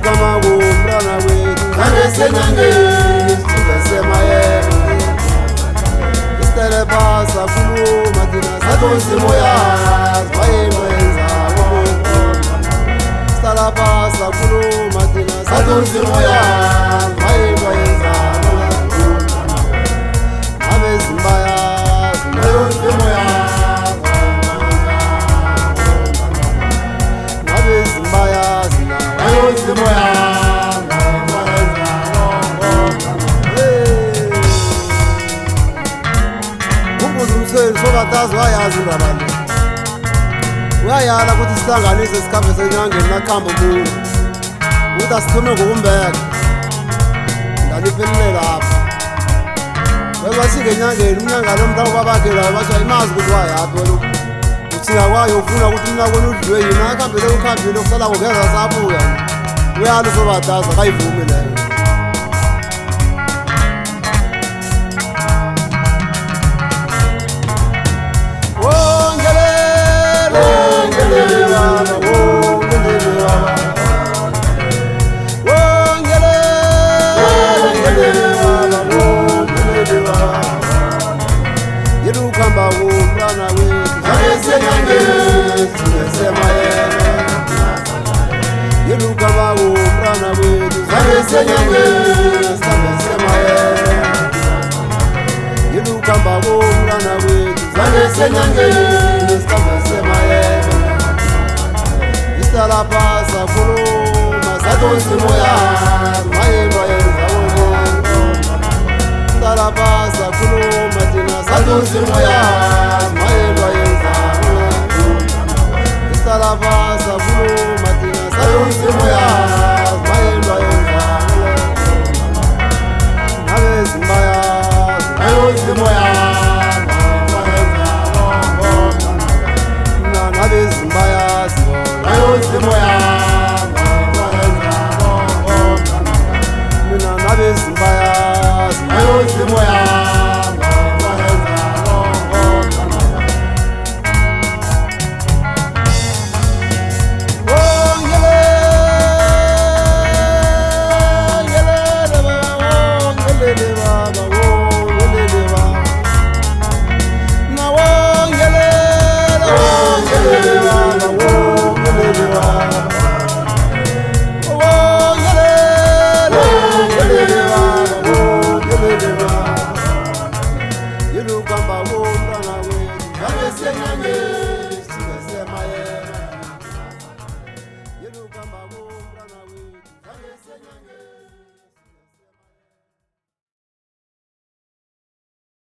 kama umrana wetu zangesenyange singesemayele istele pasa kuluma thina satonzimoya zbayemwenza istala pasa kuluma thina satonzimoya zbayemwenza abezimbaya zinayonzimoya abezimbaya zinayonzimoya sokatazi wayazi ndabalo uyayala ukuthi sihlanganise isikhabe senyangeni nakhambo kuyo ukuthi asithume ngokumbeka ndaliphelile lapha webasike enyangeni umnyanga lo mntango babakhe lawo bathiwa imazi ukuthi wayaphi wena uthina kwayo ufuna ukuthi umnakweni udliwe yini akuhambele ukuhambile kusala kungeza sabuya uyala usokatazi akayivumi leyo Yelukamba umrana wetu zangesenyange singesemayele Yelukamba umrana wetu zangesenyange singesemayele Yelukamba umrana wetu zangesenyange singesemayele Istala pasa kuluma satonzimoya mayelwa yenza Istala pasa kuluma thina satonzimoya mayelwa yenza Istala pasa kuluma